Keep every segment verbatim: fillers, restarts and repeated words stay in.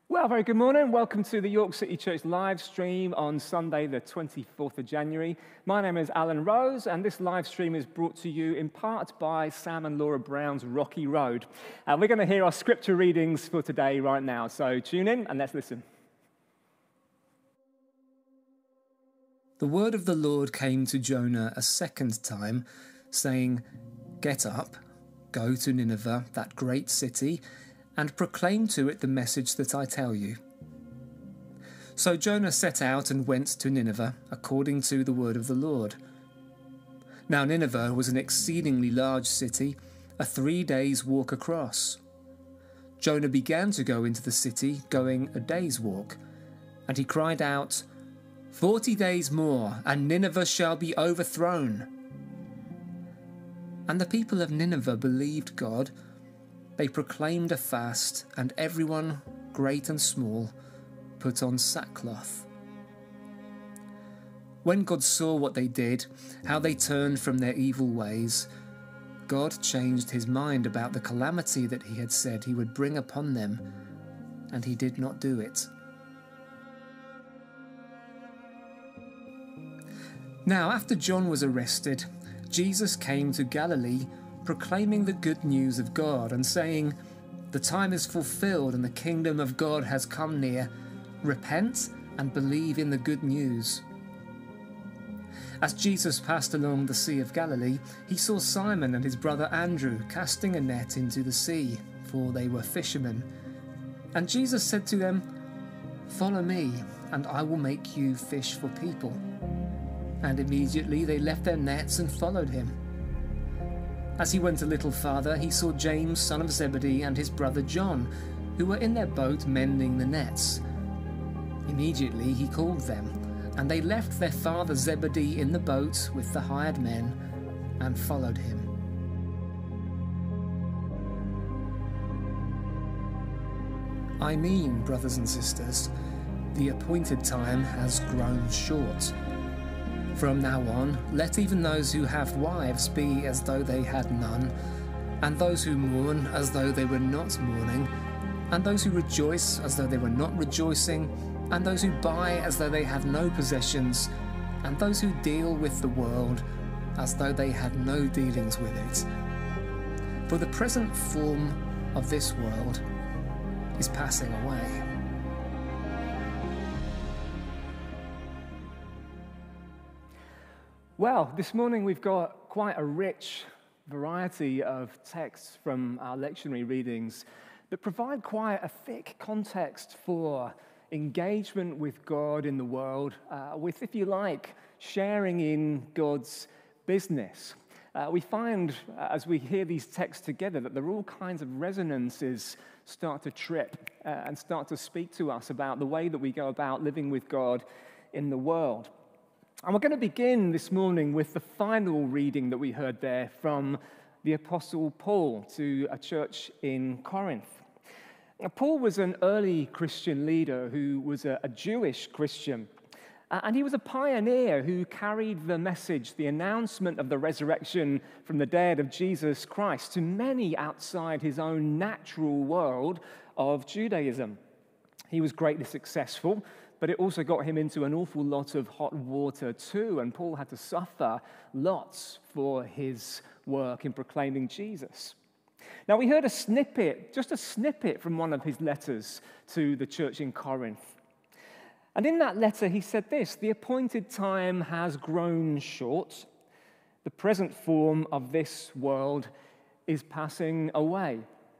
Well, very good morning. Welcome to the York City Church live stream on Sunday, the twenty-fourth of January. My name is Alan Rose, and this live stream is brought to you in part by Sam and Laura Brown's Rocky Road. And we're going to hear our scripture readings for today right now. So tune in and let's listen. The word of the Lord came to Jonah a second time, saying, "Get up, go to Nineveh, that great city, and proclaim to it the message that I tell you." So Jonah set out and went to Nineveh, according to the word of the Lord. Now Nineveh was an exceedingly large city, a three days' walk across. Jonah began to go into the city, going a day's walk, and he cried out, "Forty days more, and Nineveh shall be overthrown." And the people of Nineveh believed God. They proclaimed a fast, and everyone, great and small, put on sackcloth. When God saw what they did, how they turned from their evil ways, God changed his mind about the calamity that he had said he would bring upon them, and he did not do it. Now, after John was arrested, Jesus came to Galilee, proclaiming the good news of God and saying, "The time is fulfilled and the kingdom of God has come near. Repent and believe in the good news." As Jesus passed along the Sea of Galilee, he saw Simon and his brother Andrew casting a net into the sea, for they were fishermen. And Jesus said to them, "Follow me, and I will make you fish for people." And immediately they left their nets and followed him. As he went a little farther, he saw James, son of Zebedee, and his brother John, who were in their boat mending the nets. Immediately he called them, and they left their father Zebedee in the boat with the hired men and followed him. I mean, brothers and sisters, the appointed time has grown short. From now on, let even those who have wives be as though they had none, and those who mourn as though they were not mourning, and those who rejoice as though they were not rejoicing, and those who buy as though they had no possessions, and those who deal with the world as though they had no dealings with it. For the present form of this world is passing away. Well, this morning we've got quite a rich variety of texts from our lectionary readings that provide quite a thick context for engagement with God in the world, uh, with, if you like, sharing in God's business. Uh, we find, uh, as we hear these texts together, that there are all kinds of resonances start to trip uh, and start to speak to us about the way that we go about living with God in the world. And we're going to begin this morning with the final reading that we heard there from the Apostle Paul to a church in Corinth. Now, Paul was an early Christian leader who was a, a Jewish Christian. Uh, and he was a pioneer who carried the message, the announcement of the resurrection from the dead of Jesus Christ to many outside his own natural world of Judaism. He was greatly successful, but it also got him into an awful lot of hot water too, and Paul had to suffer lots for his work in proclaiming Jesus. Now, we heard a snippet, just a snippet from one of his letters to the church in Corinth. And in that letter, he said this: "The appointed time has grown short. The present form of this world is passing away."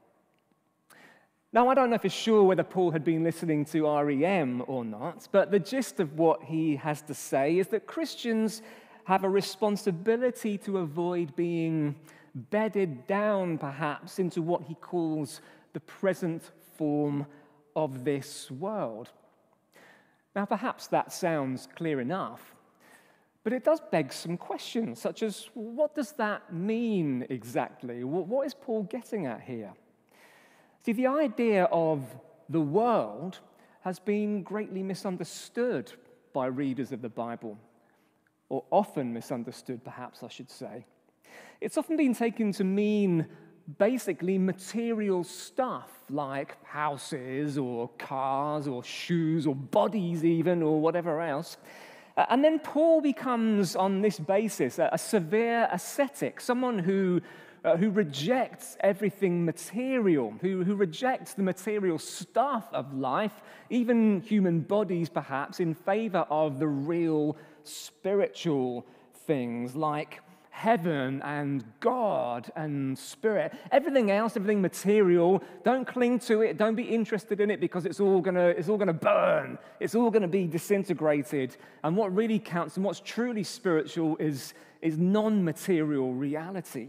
Now, I don't know for sure whether Paul had been listening to R E M or not, but the gist of what he has to say is that Christians have a responsibility to avoid being bedded down, perhaps, into what he calls the present form of this world. Now, perhaps that sounds clear enough, but it does beg some questions, such as, what does that mean exactly? What is Paul getting at here? See, the idea of the world has been greatly misunderstood by readers of the Bible, or often misunderstood, perhaps I should say. It's often been taken to mean basically material stuff like houses or cars or shoes or bodies even or whatever else. Uh, and then Paul becomes, on this basis, a, a severe ascetic, someone who, uh, who rejects everything material, who, who rejects the material stuff of life, even human bodies perhaps, in favor of the real spiritual things like heaven and God and spirit. Everything else, everything material, don't cling to it, don't be interested in it because it's all gonna, it's all gonna burn. It's all gonna be disintegrated. And what really counts and what's truly spiritual is, is non-material reality.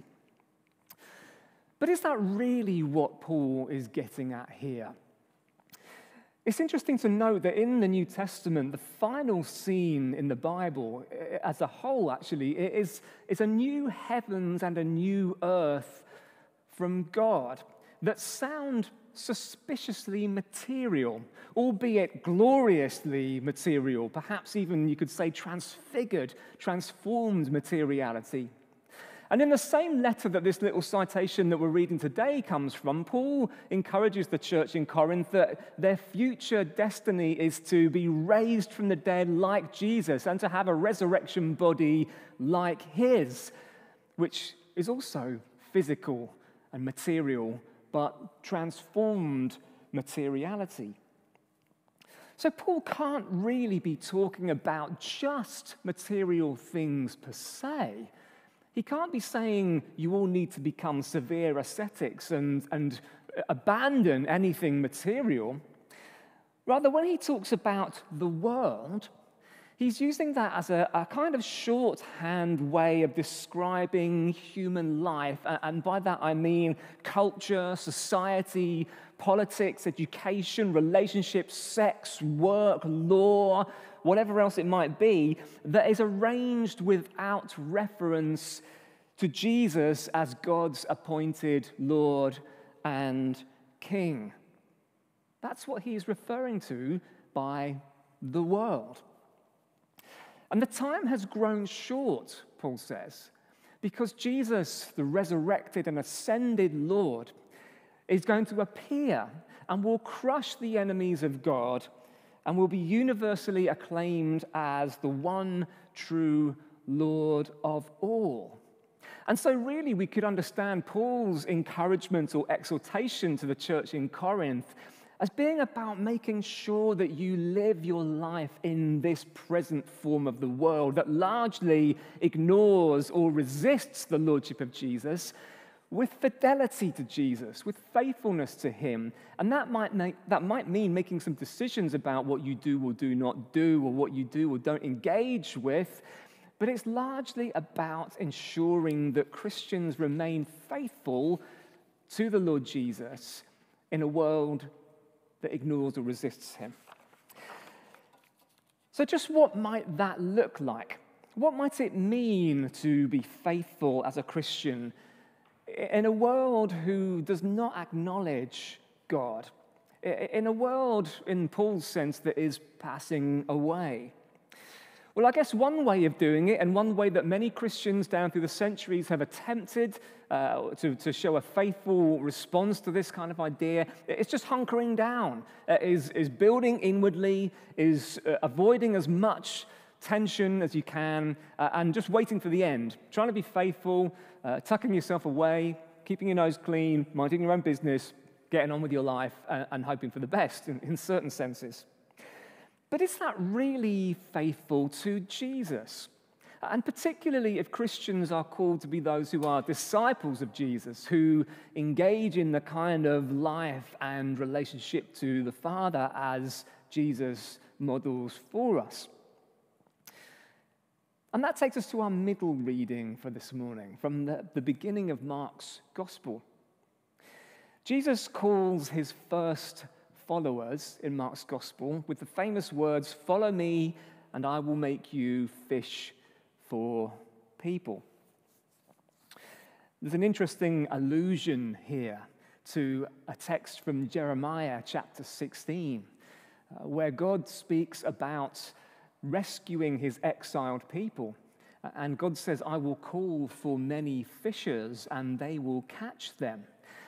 But is that really what Paul is getting at here? It's interesting to note that in the New Testament, the final scene in the Bible, as a whole actually, is, is a new heavens and a new earth from God that sound suspiciously material, albeit gloriously material, perhaps even you could say transfigured, transformed materiality. And in the same letter that this little citation that we're reading today comes from, Paul encourages the church in Corinth that their future destiny is to be raised from the dead like Jesus and to have a resurrection body like his, which is also physical and material, but transformed materiality. So Paul can't really be talking about just material things per se. He can't be saying you all need to become severe ascetics and, and abandon anything material. Rather, when he talks about the world, he's using that as a, a kind of shorthand way of describing human life. And by that I mean culture, society, politics, education, relationships, sex, work, law, whatever else it might be, that is arranged without reference to Jesus as God's appointed Lord and King. That's what he is referring to by the world. And the time has grown short, Paul says, because Jesus, the resurrected and ascended Lord, is going to appear and will crush the enemies of God and will be universally acclaimed as the one true Lord of all. And so really we could understand Paul's encouragement or exhortation to the church in Corinth as being about making sure that you live your life in this present form of the world that largely ignores or resists the lordship of Jesus, with fidelity to Jesus, with faithfulness to him. And that might make, that might mean making some decisions about what you do or do not do, or what you do or don't engage with. But it's largely about ensuring that Christians remain faithful to the Lord Jesus in a world that ignores or resists him. So just what might that look like? What might it mean to be faithful as a Christian in a world who does not acknowledge God, in a world, in Paul's sense, that is passing away? Well, I guess one way of doing it, and one way that many Christians down through the centuries have attempted uh, to, to show a faithful response to this kind of idea, is just hunkering down, uh, is, is building inwardly, is uh, avoiding as much tension as you can, uh, and just waiting for the end, trying to be faithful, uh, tucking yourself away, keeping your nose clean, minding your own business, getting on with your life, uh, and hoping for the best in, in certain senses. But is that really faithful to Jesus? And particularly if Christians are called to be those who are disciples of Jesus, who engage in the kind of life and relationship to the Father as Jesus models for us. And that takes us to our middle reading for this morning, from the, the beginning of Mark's Gospel. Jesus calls his first followers in Mark's Gospel with the famous words, "Follow me, and I will make you fish for people." There's an interesting allusion here to a text from Jeremiah chapter sixteen, uh, where God speaks about rescuing his exiled people. And God says, "I will call for many fishers, and they will catch them."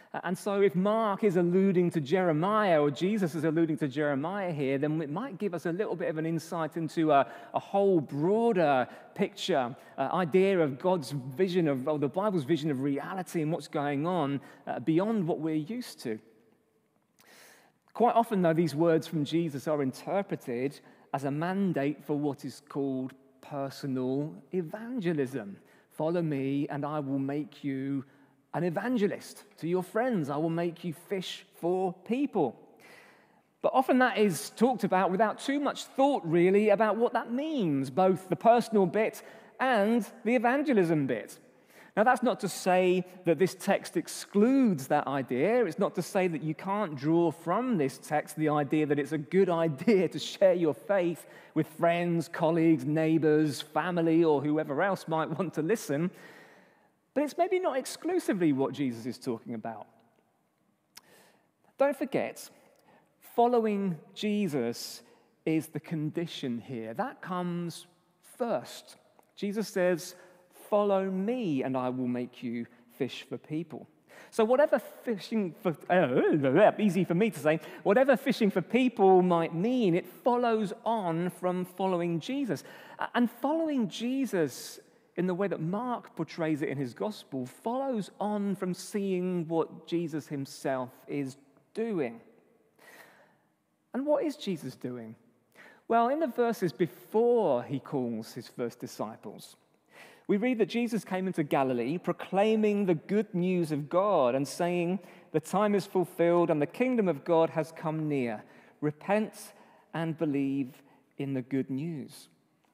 And so if Mark is alluding to Jeremiah, or Jesus is alluding to Jeremiah here, then it might give us a little bit of an insight into a, a whole broader picture, uh, idea of God's vision of, or the Bible's vision of reality and what's going on uh, beyond what we're used to. Quite often, though, these words from Jesus are interpreted as a mandate for what is called personal evangelism. Follow me, and I will make you an evangelist to your friends. I will make you fish for people. But often that is talked about without too much thought, really, about what that means, both the personal bit and the evangelism bit. Now, that's not to say that this text excludes that idea. It's not to say that you can't draw from this text the idea that it's a good idea to share your faith with friends, colleagues, neighbors, family, or whoever else might want to listen. But it's maybe not exclusively what Jesus is talking about. Don't forget, following Jesus is the condition here. That comes first. Jesus says, follow me, and I will make you fish for people. So whatever fishing for, uh, easy for me to say, whatever fishing for people might mean, it follows on from following Jesus. And following Jesus, in the way that Mark portrays it in his gospel, follows on from seeing what Jesus himself is doing. And what is Jesus doing? Well, in the verses before he calls his first disciples, we read that Jesus came into Galilee proclaiming the good news of God and saying, the time is fulfilled and the kingdom of God has come near. Repent and believe in the good news.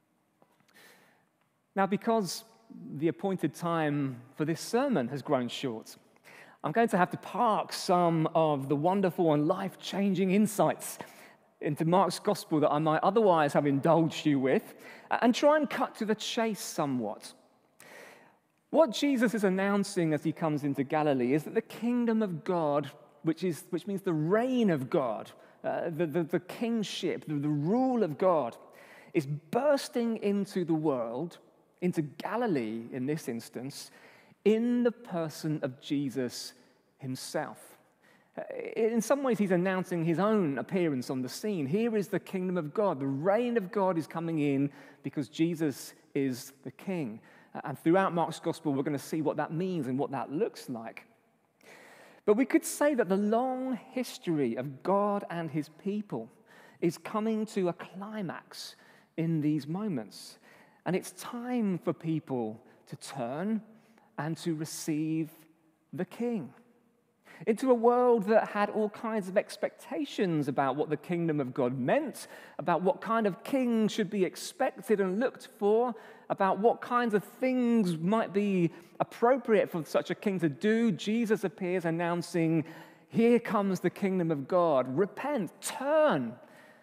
Now, because the appointed time for this sermon has grown short, I'm going to have to park some of the wonderful and life-changing insights into Mark's gospel that I might otherwise have indulged you with, and try and cut to the chase somewhat. What Jesus is announcing as he comes into Galilee is that the kingdom of God, which is which means the reign of God, uh, the, the, the kingship, the, the rule of God, is bursting into the world, into Galilee in this instance, in the person of Jesus himself. In some ways, he's announcing his own appearance on the scene. Here is the kingdom of God. The reign of God is coming in because Jesus is the king. And throughout Mark's gospel, we're going to see what that means and what that looks like. But we could say that the long history of God and his people is coming to a climax in these moments. And it's time for people to turn and to receive the king. Into a world that had all kinds of expectations about what the kingdom of God meant, about what kind of king should be expected and looked for, about what kinds of things might be appropriate for such a king to do, Jesus appears announcing, here comes the kingdom of God. Repent, turn,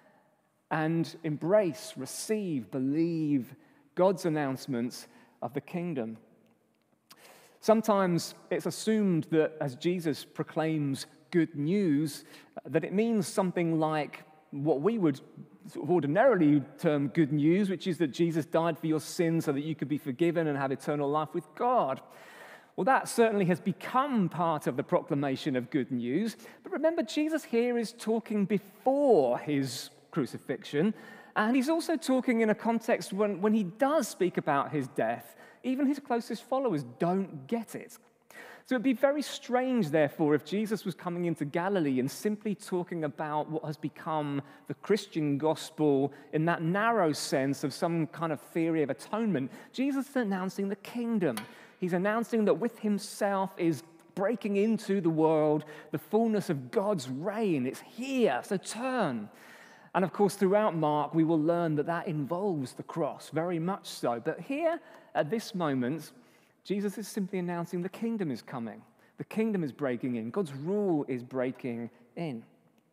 and embrace, receive, believe God's announcements of the kingdom. Sometimes it's assumed that as Jesus proclaims good news, that it means something like what we would ordinarily term good news, which is that Jesus died for your sins so that you could be forgiven and have eternal life with God. Well, that certainly has become part of the proclamation of good news. But remember, Jesus here is talking before his crucifixion, and he's also talking in a context when, when he does speak about his death, even his closest followers don't get it. So it'd be very strange, therefore, if Jesus was coming into Galilee and simply talking about what has become the Christian gospel in that narrow sense of some kind of theory of atonement. Jesus is announcing the kingdom. He's announcing that with himself is breaking into the world the fullness of God's reign. It's here, so turn. And of course, throughout Mark, we will learn that that involves the cross, very much so. But here, at this moment, Jesus is simply announcing the kingdom is coming. The kingdom is breaking in. God's rule is breaking in.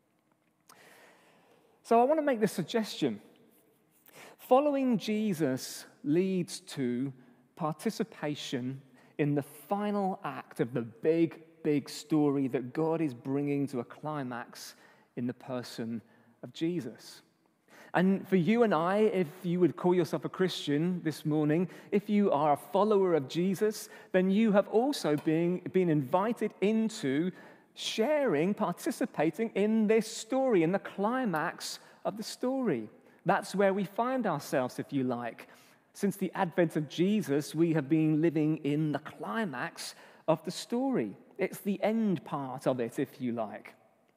So I want to make this suggestion. Following Jesus leads to participation in the final act of the big, big story that God is bringing to a climax in the person of Jesus. And for you and I, if you would call yourself a Christian this morning, if you are a follower of Jesus, then you have also been, been invited into sharing, participating in this story, in the climax of the story. That's where we find ourselves, if you like. Since the advent of Jesus, we have been living in the climax of the story. It's the end part of it, if you like.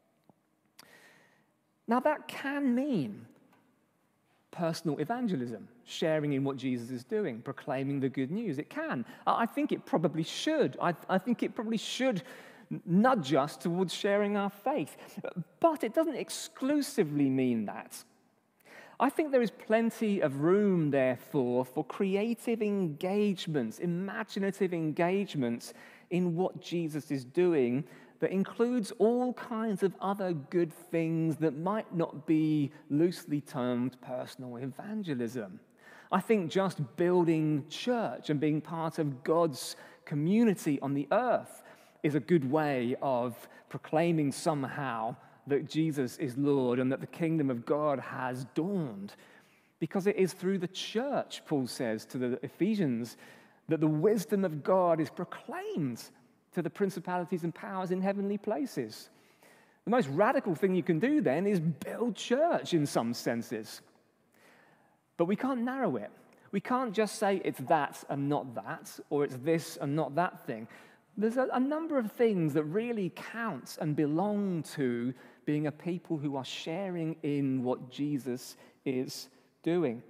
Now, that can mean personal evangelism, sharing in what Jesus is doing, proclaiming the good news. It can. I think it probably should. I, I think it probably should nudge us towards sharing our faith. But it doesn't exclusively mean that. I think there is plenty of room, therefore, for creative engagements, imaginative engagements in what Jesus is doing that includes all kinds of other good things that might not be loosely termed personal evangelism. I think just building church and being part of God's community on the earth is a good way of proclaiming somehow that Jesus is Lord and that the kingdom of God has dawned. Because it is through the church, Paul says to the Ephesians, that the wisdom of God is proclaimed to the principalities and powers in heavenly places. The most radical thing you can do then is build church in some senses. But we can't narrow it. We can't just say it's that and not that, or it's this and not that thing. There's a, a number of things that really count and belong to being a people who are sharing in what Jesus is doing.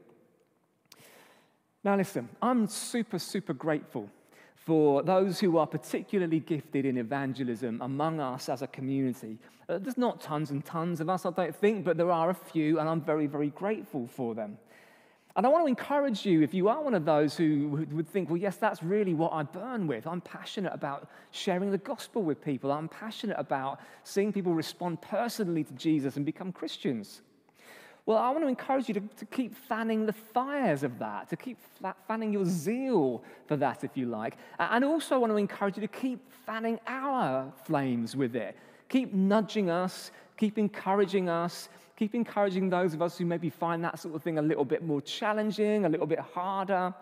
Now listen, I'm super, super grateful for those who are particularly gifted in evangelism among us as a community. Uh, there's not tons and tons of us, I don't think, but there are a few, and I'm very, very grateful for them. And I want to encourage you, if you are one of those who would think, well, yes, that's really what I burn with. I'm passionate about sharing the gospel with people. I'm passionate about seeing people respond personally to Jesus and become Christians. Well, I want to encourage you to, to keep fanning the fires of that, to keep fanning your zeal for that, if you like. And also I want to encourage you to keep fanning our flames with it. Keep nudging us, keep encouraging us, keep encouraging those of us who maybe find that sort of thing a little bit more challenging, a little bit harder.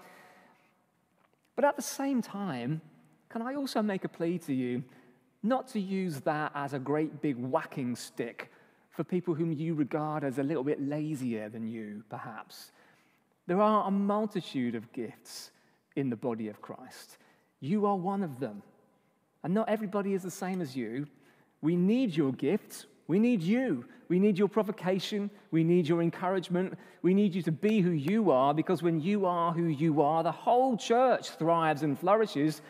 But at the same time, can I also make a plea to you not to use that as a great big whacking stick for people whom you regard as a little bit lazier than you, perhaps. There are a multitude of gifts in the body of Christ. You are one of them. And not everybody is the same as you. We need your gifts. We need you. We need your provocation. We need your encouragement. We need you to be who you are, because when you are who you are, the whole church thrives and flourishes.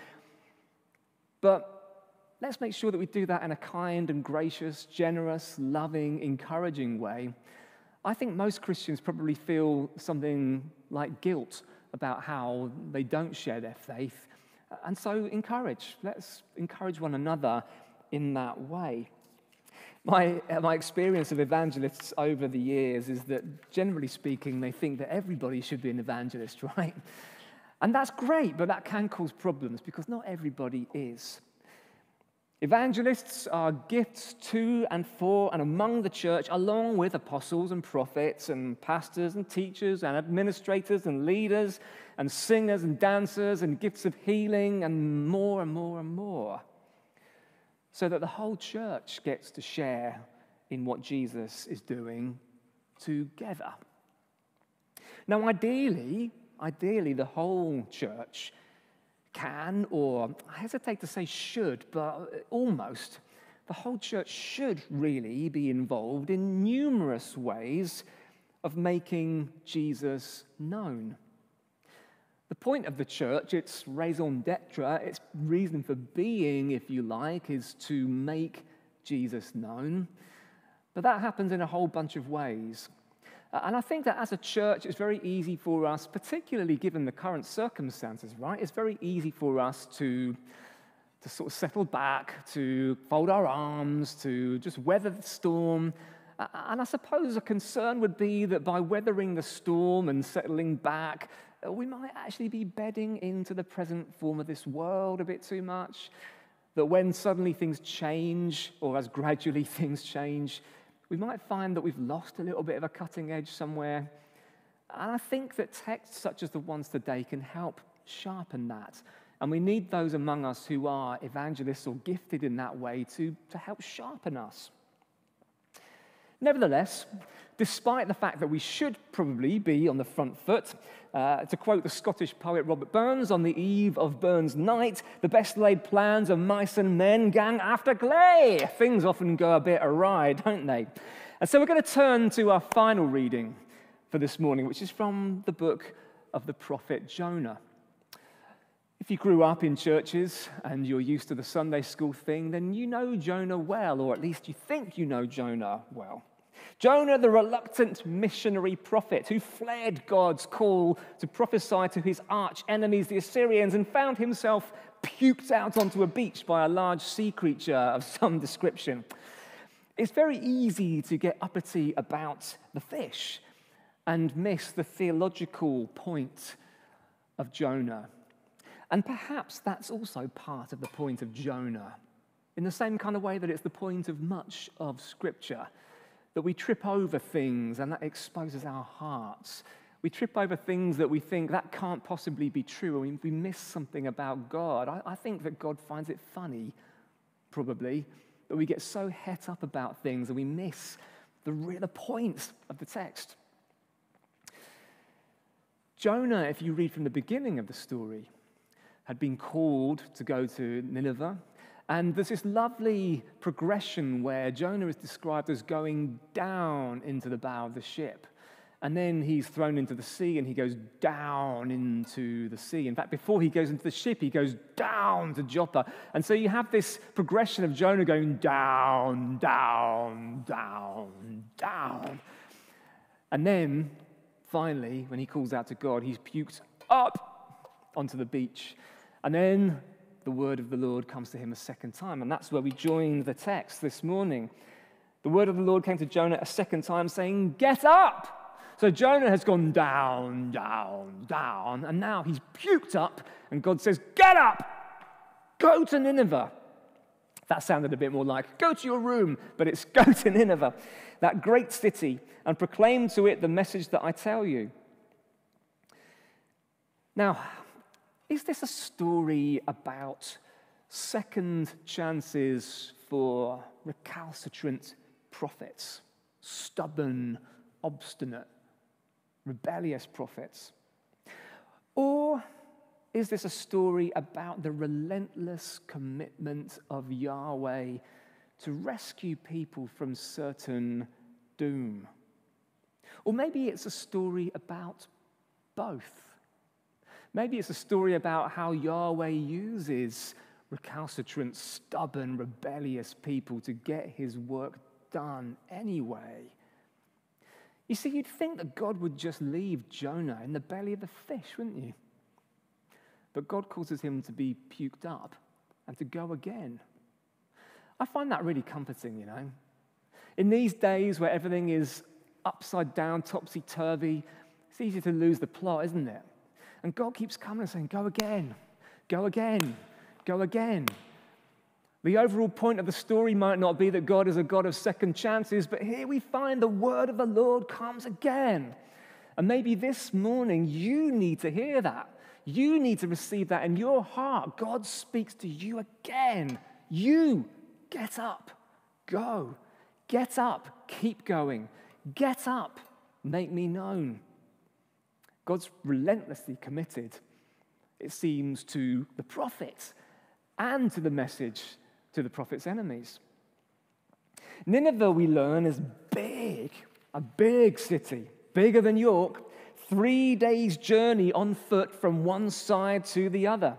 But let's make sure that we do that in a kind and gracious, generous, loving, encouraging way. I think most Christians probably feel something like guilt about how they don't share their faith. And so encourage. Let's encourage one another in that way. My, my experience of evangelists over the years is that, generally speaking, they think that everybody should be an evangelist, right? And that's great, but that can cause problems because not everybody is. Evangelists are gifts to and for and among the church, along with apostles and prophets and pastors and teachers and administrators and leaders and singers and dancers and gifts of healing and more and more and more, so that the whole church gets to share in what Jesus is doing together. Now, ideally, ideally, the whole church can, or I hesitate to say should, but almost, the whole church should really be involved in numerous ways of making Jesus known. The point of the church, its raison d'etre, its reason for being, if you like, is to make Jesus known. But that happens in a whole bunch of ways. And I think that as a church, it's very easy for us, particularly given the current circumstances, right? It's very easy for us to, to sort of settle back, to fold our arms, to just weather the storm. And I suppose a concern would be that by weathering the storm and settling back, we might actually be bedding into the present form of this world a bit too much. That when suddenly things change, or as gradually things change, we might find that we've lost a little bit of a cutting edge somewhere. And I think that texts such as the ones today can help sharpen that And we need those among us who are evangelists or gifted in that way to, to help sharpen us. Nevertheless, despite the fact that we should probably be on the front foot, uh, to quote the Scottish poet Robert Burns, on the eve of Burns' night, the best laid plans of mice and men gang after gley. Things often go a bit awry, don't they? And so we're going to turn to our final reading for this morning, which is from the book of the prophet Jonah. If you grew up in churches and you're used to the Sunday school thing, then you know Jonah well, or at least you think you know Jonah well. Jonah, the reluctant missionary prophet who fled God's call to prophesy to his arch enemies, the Assyrians, and found himself puked out onto a beach by a large sea creature of some description. It's very easy to get uppity about the fish and miss the theological point of Jonah. And perhaps that's also part of the point of Jonah, in the same kind of way that it's the point of much of Scripture, that we trip over things and that exposes our hearts. We trip over things that we think that can't possibly be true, or we, we miss something about God. I, I think that God finds it funny, probably, that we get so het up about things and we miss the, the points of the text. Jonah, if you read from the beginning of the story, had been called to go to Nineveh. And there's this lovely progression where Jonah is described as going down into the bow of the ship. And then he's thrown into the sea and he goes down into the sea. In fact, before he goes into the ship, he goes down to Joppa. And so you have this progression of Jonah going down, down, down, down. And then, finally, when he calls out to God, he's puked up onto the beach. And then the word of the Lord comes to him a second time, and that's where we join the text this morning. The word of the Lord came to Jonah a second time, saying, "Get up!" So Jonah has gone down, down, down, and now he's puked up, and God says, "Get up! Go to Nineveh." That sounded a bit more like, "Go to your room," but it's "Go to Nineveh, that great city, and proclaim to it the message that I tell you." Now, is this a story about second chances for recalcitrant prophets, stubborn, obstinate, rebellious prophets? Or is this a story about the relentless commitment of Yahweh to rescue people from certain doom? Or maybe it's a story about both. Maybe it's a story about how Yahweh uses recalcitrant, stubborn, rebellious people to get his work done anyway. You see, you'd think that God would just leave Jonah in the belly of the fish, wouldn't you? But God causes him to be puked up and to go again. I find that really comforting, you know. In these days where everything is upside down, topsy-turvy, it's easy to lose the plot, isn't it? And God keeps coming and saying, "Go again, go again, go again." The overall point of the story might not be that God is a God of second chances, but here we find the word of the Lord comes again. And maybe this morning you need to hear that. You need to receive that in your heart. God speaks to you again. You get up, go. Get up, keep going. Get up, make me known. God's relentlessly committed, it seems, to the prophet and to the message to the prophet's enemies. Nineveh, we learn, is big, a big city, bigger than York, three days' journey on foot from one side to the other.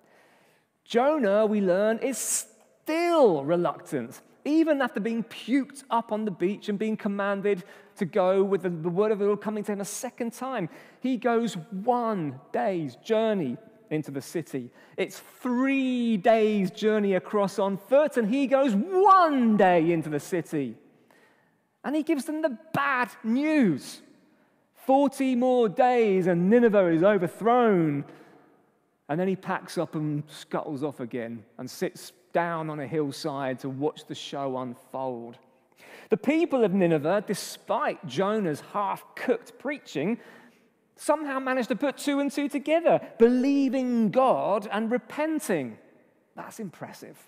Jonah, we learn, is still reluctant, even after being puked up on the beach and being commanded to go with the, the word of the Lord coming to him a second time. He goes one day's journey into the city. It's three days' journey across on foot, and he goes one day into the city. And he gives them the bad news. Forty more days and Nineveh is overthrown. And then he packs up and scuttles off again and sits down on a hillside to watch the show unfold. The people of Nineveh, despite Jonah's half-cooked preaching, somehow managed to put two and two together, believing God and repenting. That's impressive.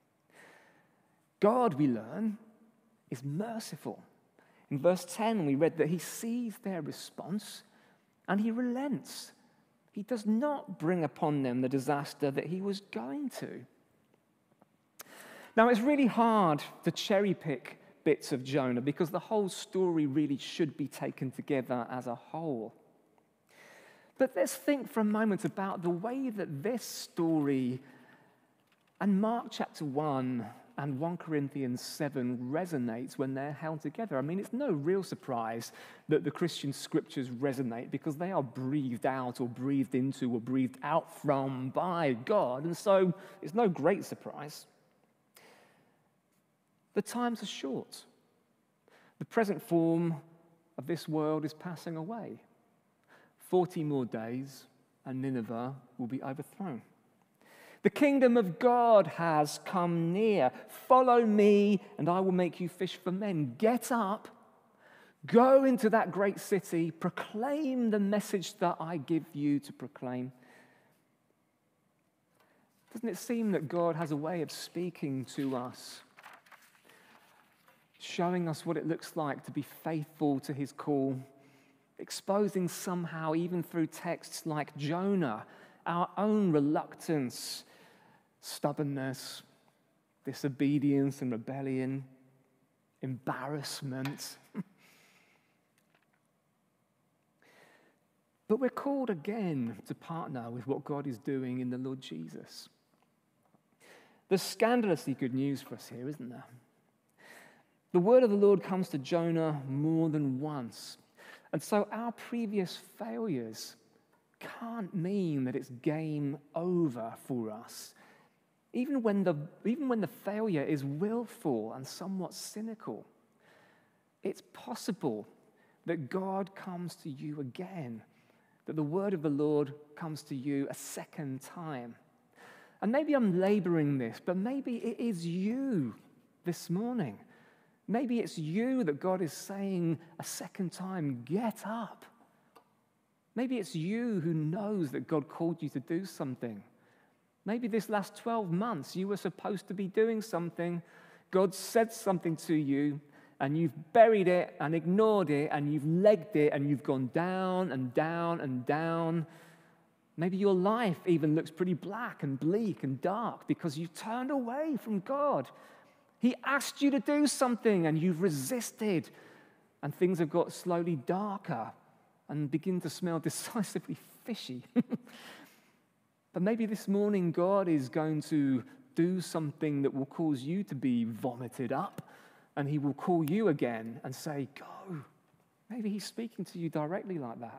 God, we learn, is merciful. In verse ten, we read that he sees their response and he relents. He does not bring upon them the disaster that he was going to. Now, it's really hard to cherry pick bits of Jonah because the whole story really should be taken together as a whole. But let's think for a moment about the way that this story and Mark chapter one and First Corinthians seven resonates when they're held together. I mean, it's no real surprise that the Christian scriptures resonate because they are breathed out or breathed into or breathed out from by God, and so it's no great surprise. The times are short. The present form of this world is passing away. Forty more days and Nineveh will be overthrown. The kingdom of God has come near. Follow me, and I will make you fish for men. Get up, go into that great city, proclaim the message that I give you to proclaim. Doesn't it seem that God has a way of speaking to us, showing us what it looks like to be faithful to his call, exposing somehow, even through texts like Jonah, our own reluctance, stubbornness, disobedience and rebellion, embarrassment. But we're called again to partner with what God is doing in the Lord Jesus. There's scandalously good news for us here, isn't there? The word of the Lord comes to Jonah more than once. And so our previous failures can't mean that it's game over for us. Even when the, even when the failure is willful and somewhat cynical, it's possible that God comes to you again, that the word of the Lord comes to you a second time. And maybe I'm laboring this, but maybe it is you this morning. Maybe it's you that God is saying a second time, get up. Maybe it's you who knows that God called you to do something. Maybe this last twelve months you were supposed to be doing something. God said something to you, and you've buried it and ignored it, and you've legged it, and you've gone down and down and down. Maybe your life even looks pretty black and bleak and dark because you've turned away from God. He asked you to do something, and you've resisted, and things have got slowly darker and begin to smell decisively fishy. But maybe this morning God is going to do something that will cause you to be vomited up, and he will call you again and say, go. Maybe he's speaking to you directly like that.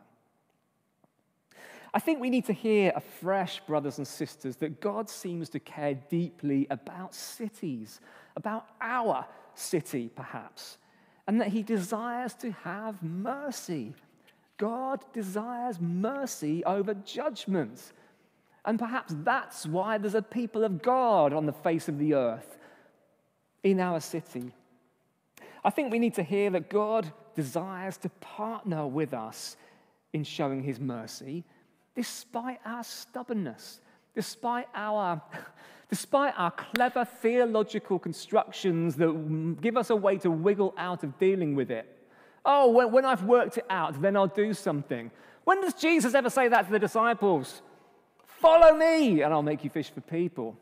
I think we need to hear afresh, brothers and sisters, that God seems to care deeply about cities, about our city perhaps, and that he desires to have mercy. God desires mercy over judgment. And perhaps that's why there's a people of God on the face of the earth in our city. I think we need to hear that God desires to partner with us in showing his mercy, despite our stubbornness, despite our, despite our clever theological constructions that give us a way to wiggle out of dealing with it. Oh, when, when I've worked it out, then I'll do something. When does Jesus ever say that to the disciples? Follow me, and I'll make you fish for people.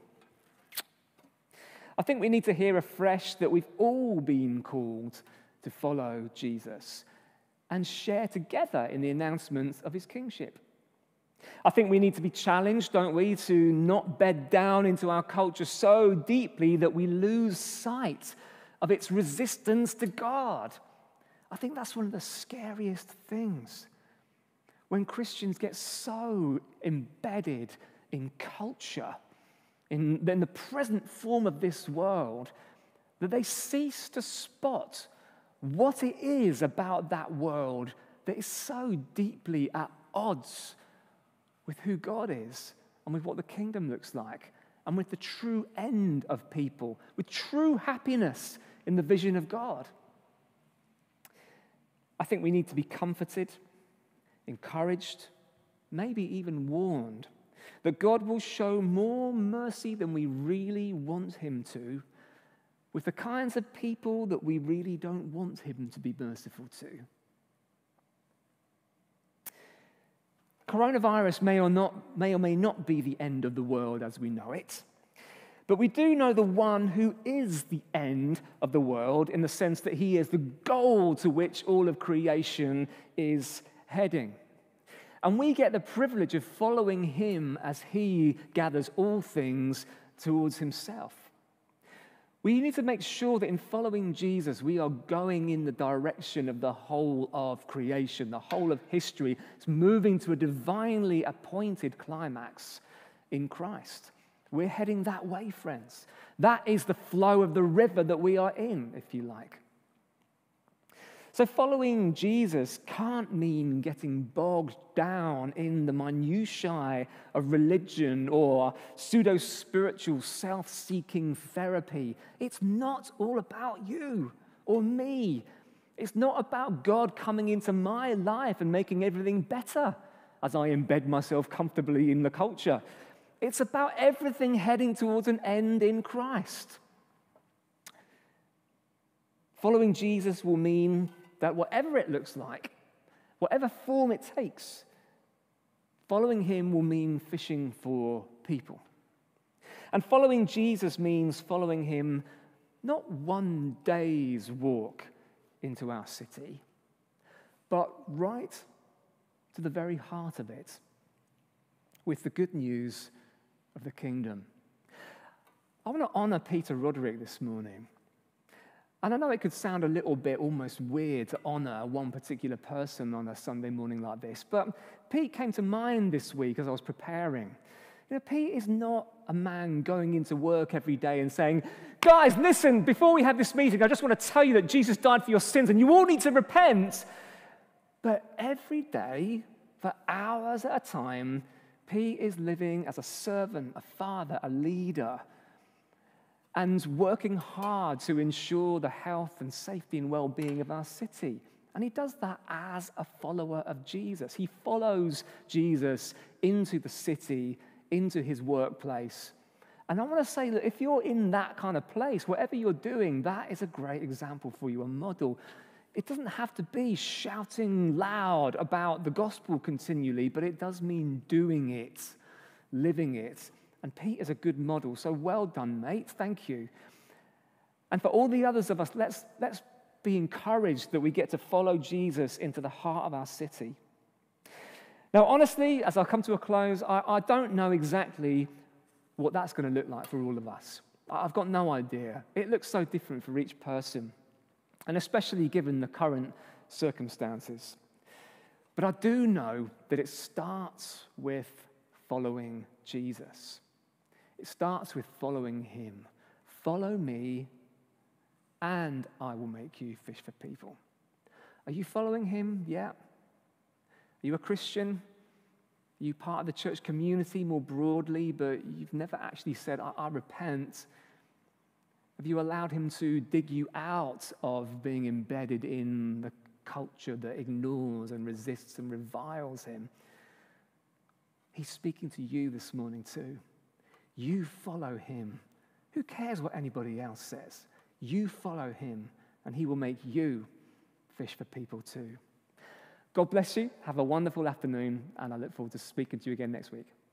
I think we need to hear afresh that we've all been called to follow Jesus and share together in the announcement of his kingship. I think we need to be challenged, don't we, to not bed down into our culture so deeply that we lose sight of its resistance to God. I think that's one of the scariest things. When Christians get so embedded in culture, in, in the present form of this world, that they cease to spot what it is about that world that is so deeply at odds with who God is and with what the kingdom looks like and with the true end of people, with true happiness in the vision of God. I think we need to be comforted, encouraged, maybe even warned that God will show more mercy than we really want him to with the kinds of people that we really don't want him to be merciful to. Coronavirus may or not, may or may not be the end of the world as we know it, but we do know the one who is the end of the world in the sense that he is the goal to which all of creation is heading. And we get the privilege of following him as he gathers all things towards himself. We need to make sure that in following Jesus, we are going in the direction of the whole of creation, the whole of history. It's moving to a divinely appointed climax in Christ. We're heading that way, friends. That is the flow of the river that we are in, if you like. So following Jesus can't mean getting bogged down in the minutiae of religion or pseudo-spiritual self-seeking therapy. It's not all about you or me. It's not about God coming into my life and making everything better as I embed myself comfortably in the culture. It's about everything heading towards an end in Christ. Following Jesus will mean that whatever it looks like, whatever form it takes, following him will mean fishing for people. And following Jesus means following him not one day's walk into our city, but right to the very heart of it, with the good news of the kingdom. I want to honor Peter Roderick this morning. And I know it could sound a little bit almost weird to honor one particular person on a Sunday morning like this, but Pete came to mind this week as I was preparing. You know, Pete is not a man going into work every day and saying, guys, listen, before we have this meeting, I just want to tell you that Jesus died for your sins and you all need to repent. But every day, for hours at a time, Pete is living as a servant, a father, a leader, and working hard to ensure the health and safety and well-being of our city. And he does that as a follower of Jesus. He follows Jesus into the city, into his workplace. And I want to say that if you're in that kind of place, whatever you're doing, that is a great example for you, a model. It doesn't have to be shouting loud about the gospel continually, but it does mean doing it, living it. And Pete is a good model, so well done, mate. Thank you. And for all the others of us, let's, let's be encouraged that we get to follow Jesus into the heart of our city. Now, honestly, as I come to a close, I, I don't know exactly what that's going to look like for all of us. I've got no idea. It looks so different for each person, and especially given the current circumstances. But I do know that it starts with following Jesus. It starts with following him. Follow me, and I will make you fish for people. Are you following him? Yeah. Are you a Christian? Are you part of the church community more broadly, but you've never actually said, I, I repent? Have you allowed him to dig you out of being embedded in the culture that ignores and resists and reviles him? He's speaking to you this morning too. You follow him. Who cares what anybody else says? You follow him, and he will make you fish for people too. God bless you. Have a wonderful afternoon, and I look forward to speaking to you again next week.